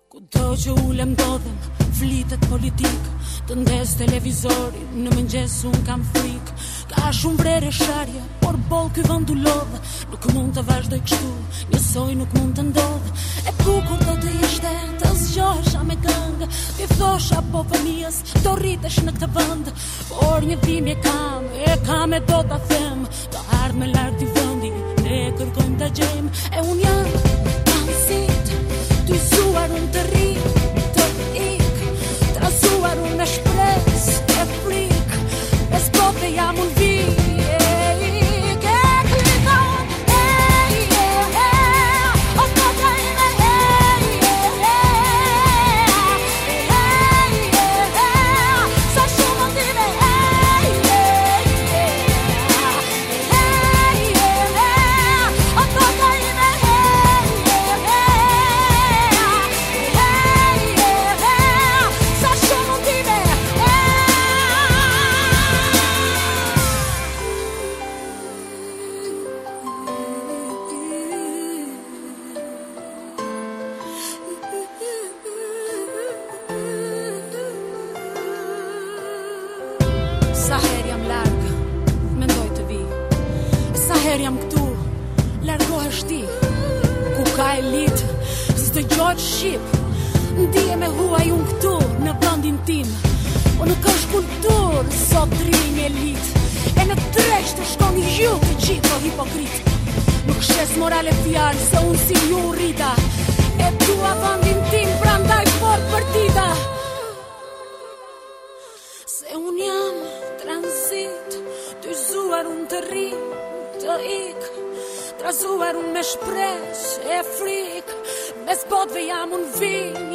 Kudo që ulem ndodhem, flitet politik, të ndes televizori, në mëngjes unë kam frikë. Ka shumë vrere sharje, por boll ky vend u lodh. Nuk mund të vazhdoj kështu, njësoj nuk mund të ndodh. E bukur do të ishte të zgjohesha me këngë, ti thosha po fëmijës, do rritesh në këtë vend. Por një dhimbje kam e do ta them, të ardhmë lart i vendi, ne kërkojmë ta gjejmë. E unë jam transit, ty zuar unë të rri, të ik, trazuar unë me shpres, e frik, e zbote jam unë vi, sa her jam larg, mendoj të vi. Sa her jam këtu, largohesh ti. Ku ka elit, s'dëgjohet shqip. Ndihem e huaj unë këtu, në vendin tim. Po nuk është kultur, sot rrinj elit. E në treq të shkon ju të gjithë o hipokrit. Nuk shes morale fjalë, se unë si ju rrita. E dua vendin tim, prandaj fort për tita. Se unë jam transit, ty zuar unë të rri, të ik, trazuar unë me shpres, e frik, mes botve jam unë vi.